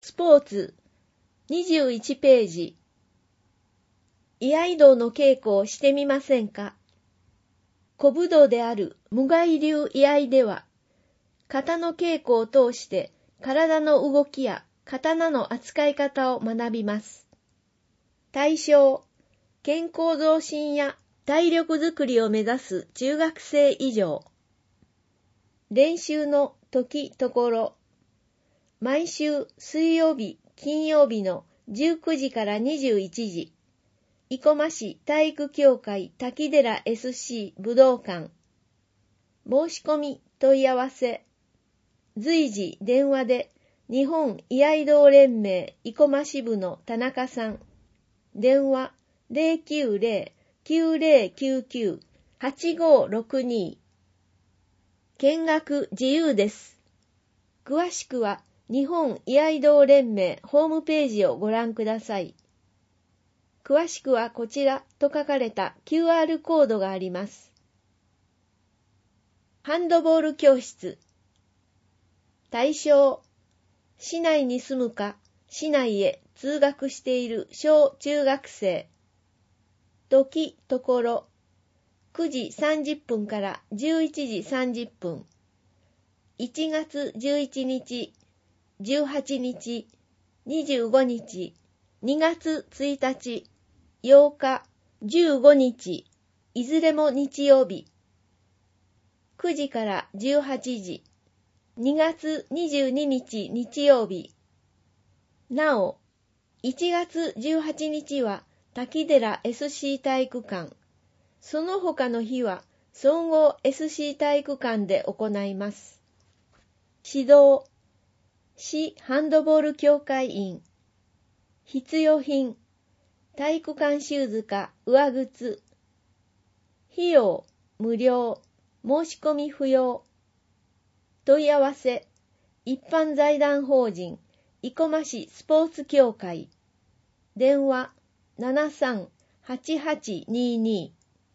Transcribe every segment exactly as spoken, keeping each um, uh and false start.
スポーツにじゅういちページ。居合道の稽古をしてみませんか。古武道である無害流居合では、型の稽古を通して体の動きや刀の扱い方を学びます。対象、健康増進や体力づくりを目指す中学生以上。練習の時ところ、毎週水曜日、金曜日のじゅうくじからにじゅういちじ、生駒市体育協会滝寺 エスシー 武道館。申し込み問い合わせ。随時電話で日本居合道連盟生駒支部の田中さん。電話 ゼロきゅうゼロ きゅうゼロきゅうきゅう はちごろくに。見学自由です。詳しくは日本居合道連盟ホームページをご覧ください。詳しくはこちらと書かれた キューアール コードがあります。ハンドボール教室。対象、市内に住むか市内へ通学している小中学生。時ところ、くじさんじゅっぷんからじゅういちじさんじゅっぷん。いちがつじゅういちにち、じゅうはちにち、にじゅうごにち、にがつついたち、ようか、じゅうごにち、いずれも日曜日。くじからじゅうはちじ、にがつにじゅうににち日曜日。なお、いちがつじゅうはちにちは滝寺 エスシー 体育館。その他の日は総合 エスシー 体育館で行います。指導、市ハンドボール協会員。必要品、体育館シューズか上靴。費用、無料、申し込み不要。問い合わせ、一般財団法人、生駒市スポーツ協会。電話、ななさん はちはちにに。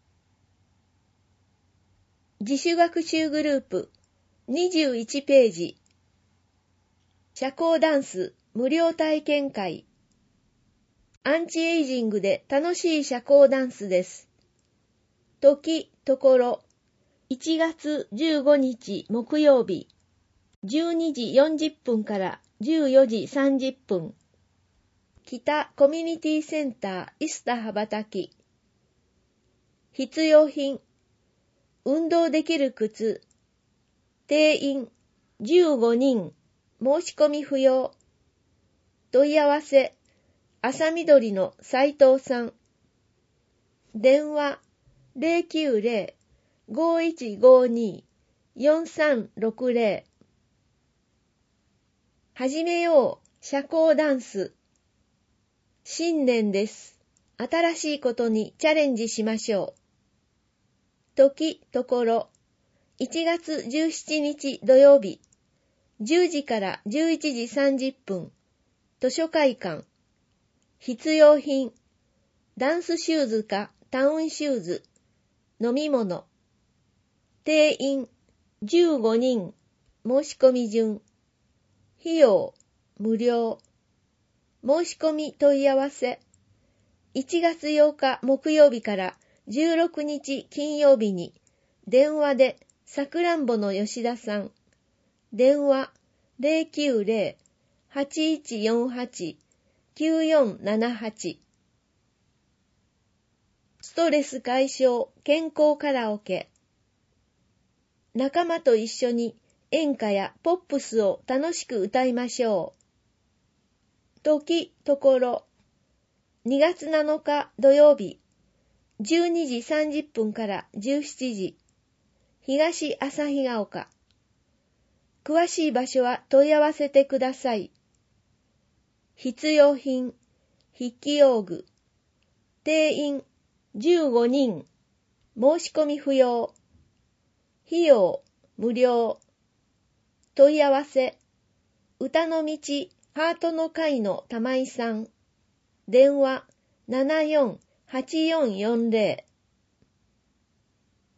自主学習グループ、にじゅういちページ。社交ダンス無料体験会。アンチエイジングで楽しい社交ダンスです。時ところ、いちがつじゅうごにち木曜日、じゅうにじよんじゅっぷんからじゅうよじさんじゅっぷん。北コミュニティセンターイスタ羽ばたき。必要品、運動できる靴。定員じゅうごにん、申し込み不要。問い合わせ、朝緑の斉藤さん。電話ゼロきゅうゼロ ごいちごに よんさんろくゼロ。始めよう社交ダンス。新年です。新しいことにチャレンジしましょう。時ところ、いちがつじゅうしちにち土曜日、じゅうじからじゅういちじさんじゅっぷん、図書会館。必要品、ダンスシューズかタウンシューズ。飲み物。定員じゅうごにん、申し込み順。費用無料。申し込み問い合わせ。いちがつようか木曜日からじゅうろくにち金曜日に電話でさくらんぼの吉田さん。電話ゼロきゅうゼロ はちいちよんはち きゅうよんななはち。ストレス解消健康カラオケ。仲間と一緒に演歌やポップスを楽しく歌いましょう。時ところ、にがつなのか土曜日、じゅうにじさんじゅっぷんからじゅうしちじ、東旭ヶ丘。詳しい場所は問い合わせてください。必要品、筆記用具。定員じゅうごにん、申し込み不要。費用無料。問い合わせ、歌の道ハートの会の玉井さん。電話ななよん はちよんよんゼ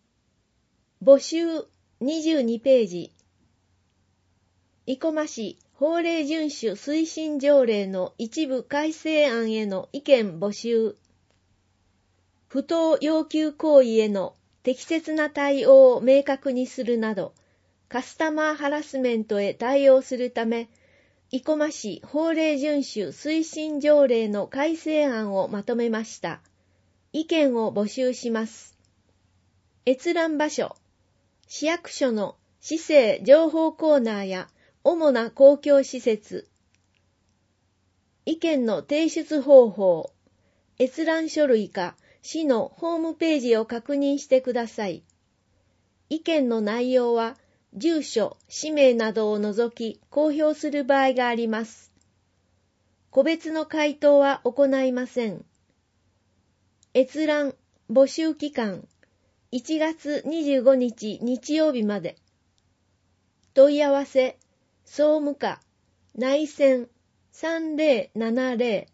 ロ。募集にじゅうにページ。生駒市法令遵守推進条例の一部改正案への意見募集。不当要求行為への適切な対応を明確にするなど、カスタマーハラスメントへ対応するため、生駒市法令遵守推進条例の改正案をまとめました。意見を募集します。閲覧場所、市役所の市政情報コーナーや主な公共施設。意見の提出方法、閲覧書類か市のホームページを確認してください。意見の内容は、住所、氏名などを除き公表する場合があります。個別の回答は行いません。閲覧募集期間いちがつにじゅうごにち日曜日まで。問い合わせ総務課内線さんぜろななぜろ。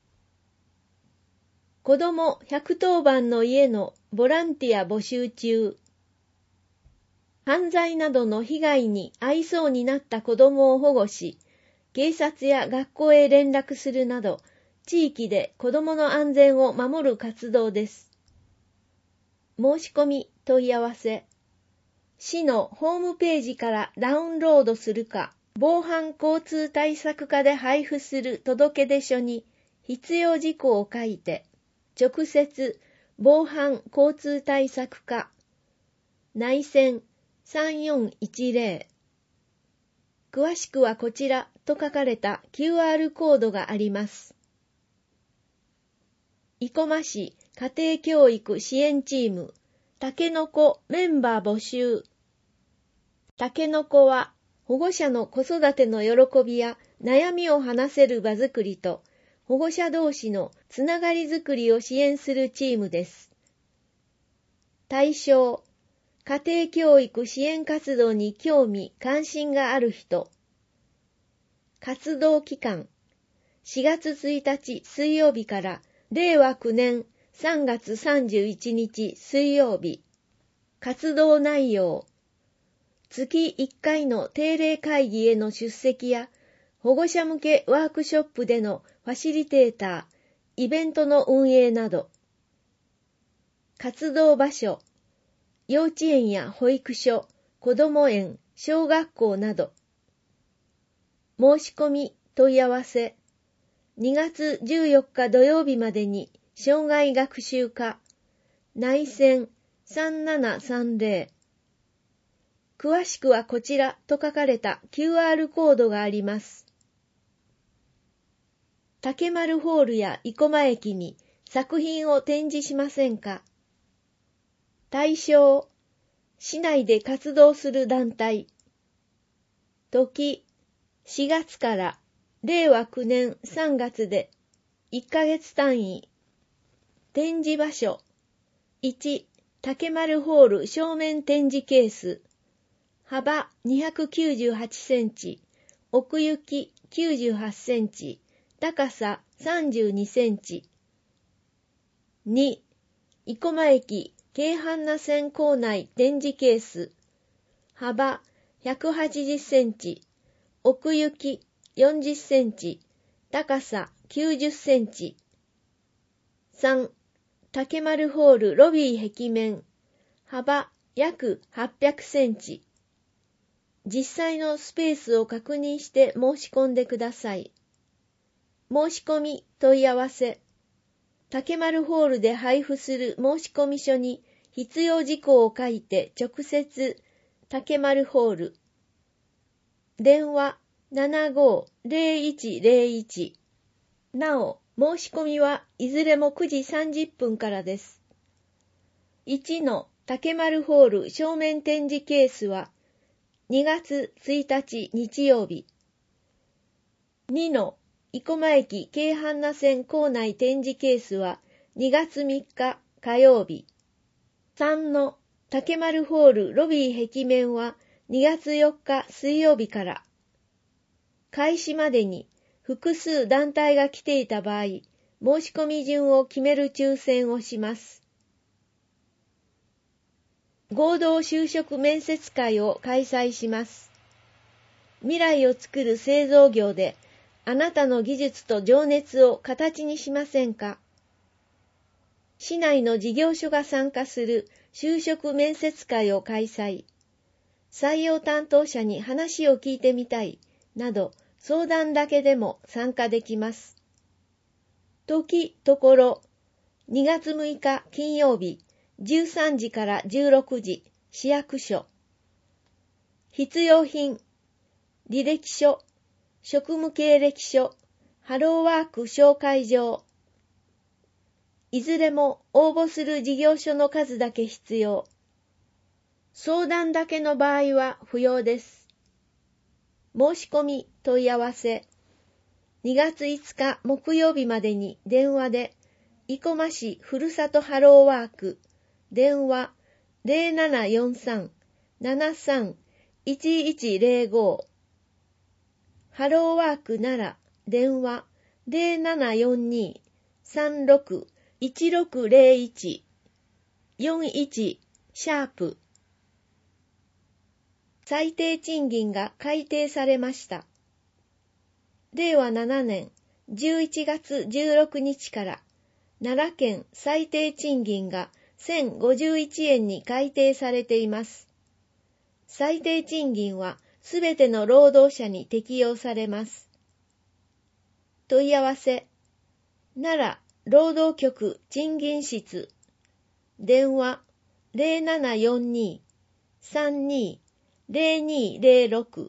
子どもひゃくとおばんの家のボランティア募集中。犯罪などの被害に遭いそうになった子どもを保護し、警察や学校へ連絡するなど、地域で子どもの安全を守る活動です。申し込み問い合わせ。市のホームページからダウンロードするか、防犯交通対策課で配布する届出書に必要事項を書いて、直接防犯交通対策課、内線さんよんいちぜろ。詳しくはこちらと書かれた キューアール コードがあります。生駒市家庭教育支援チーム、たけのこメンバー募集。たけのこは保護者の子育ての喜びや悩みを話せる場づくりと、保護者同士のつながりづくりを支援するチームです。対象、家庭教育支援活動に興味・関心がある人。活動期間、しがつついたち水曜日かられいわきゅうねんさんがつさんじゅういちにち水曜日。活動内容、月いっかいの定例会議への出席や、保護者向けワークショップでのファシリテーター、イベントの運営など。活動場所、幼稚園や保育所、こども園、小学校など。申し込み問い合わせ、にがつじゅうよっか土曜日までに生涯学習課、内線さんななさんぜろ。詳しくはこちらと書かれた キューアール コードがあります。竹丸ホールや生駒駅に作品を展示しませんか？対象、市内で活動する団体。時、しがつかられいわきゅうねんさんがつでいっかげつ単位。展示場所、いち、竹丸ホール正面展示ケース。幅にひゃくきゅうじゅうはちセンチ、奥行ききゅうじゅうはちセンチ、高ささんじゅうにセンチ。に、生駒駅京阪那線構内展示ケース。幅ひゃくはちじゅっセンチ、奥行きよんじゅっセンチ、高さきゅうじゅっセンチ。さん、竹丸ホールロビー壁面。幅約はっぴゃくセンチ。実際のスペースを確認して申し込んでください。申し込み問い合わせ。竹丸ホールで配布する申込書に必要事項を書いて直接竹丸ホール。電話ななごーぜろいちぜろいち。なお、申し込みはいずれもくじさんじゅっぷんからです。いちの竹丸ホール正面展示ケースはにがつついたち日曜日。にの生駒駅京阪那線構内展示ケースはにがつみっか火曜日。さんの竹丸ホールロビー壁面はにがつよっか水曜日から。開始までに複数団体が来ていた場合、申し込み順を決める抽選をします。合同就職面接会を開催します。 未来を作る製造業で、あなたの技術と情熱を形にしませんか？市内の事業所が参加する就職面接会を開催。採用担当者に話を聞いてみたい、など相談だけでも参加できます。時、ところ、にがつむいか金曜日、じゅうさんじからじゅうろくじ、市役所。必要品、履歴書、職務経歴書、ハローワーク紹介状。いずれも応募する事業所の数だけ必要。相談だけの場合は不要です。申し込み問い合わせ。にがついつか木曜日までに電話で、生駒市ふるさとハローワーク、電話 ゼロななよんさん ななさん いちいちゼロご、ハローワークなら電話 ゼロななよんに さんろく いちろくゼロいち よんいちシャープ。最低賃金が改定されました。れいわななねんじゅういちがつじゅうろくにちから奈良県最低賃金がせんごじゅういちえんに改定されています。最低賃金はすべての労働者に適用されます。問い合わせ、奈良労働局賃金室、電話 ゼロななよんに さんに ゼロにゼロろく。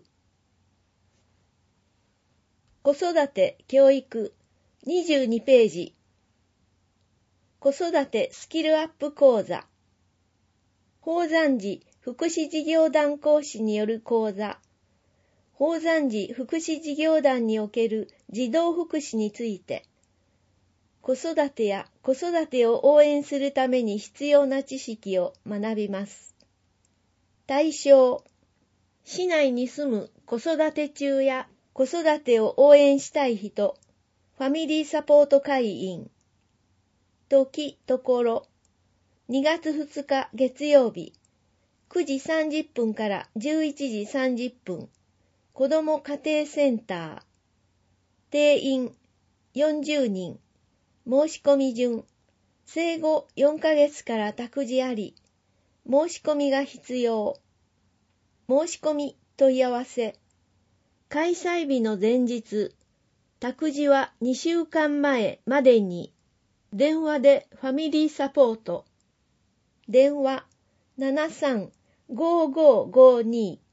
子育て教育にじゅうにページ。子育てスキルアップ講座。宝山寺福祉事業団講師による講座。宝山寺福祉事業団における児童福祉について、子育てや子育てを応援するために必要な知識を学びます。対象、市内に住む子育て中や子育てを応援したい人、ファミリーサポート会員。時、ところ、にがつふつか月曜日、くじさんじゅっぷんからじゅういちじさんじゅっぷん、子ども家庭センター。定員よんじゅうにん、申し込み順、生後よんかげつから託児あり、申し込みが必要。申し込み問い合わせ。開催日の前日、託児はにしゅうかんまえまでに、電話でファミリーサポート。電話 ななさん ごーごーごーに